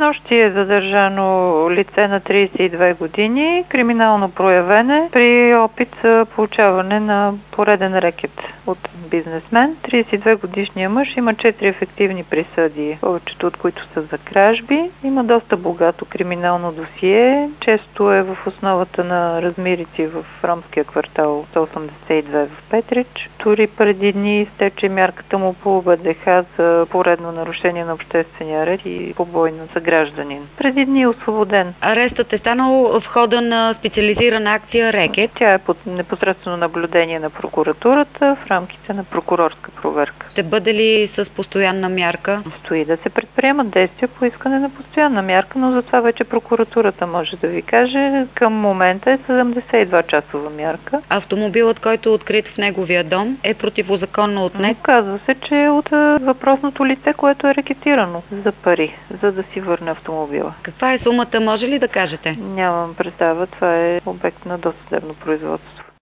Снощи е задържано лице на 32 години, криминално проявене при опит за получаване на пореден рекет от бизнесмен. 32 годишния мъж има 4 ефективни присъди, повечето от които са за кражби. Има доста богато криминално досие, често е в основата на размирици в ромския квартал 182 в Петрич. Дори преди дни изтече мярката му по ОБДХ за поредно нарушение на обществения ред и побой за гражданин. Преди дни е освободен. Арестът е станал в хода на специализирана акция Рекет. Тя е под непосредствено наблюдение на прокуратурата в рамките на прокурорска проверка. Ще бъде ли с постоянна мярка? Стои да се предприемат действия по искане на постоянна мярка, но за това вече прокуратурата може да ви каже. Към момента е 72-часова мярка. Автомобилът, който е открит в неговия дом, е противозаконно отнет. Казва се, че е от въпросното лице, което е рекетирано за пари, за да си върне автомобила. Каква е сумата, може ли да кажете? Нямам представа, това е обект на досъдебно производство.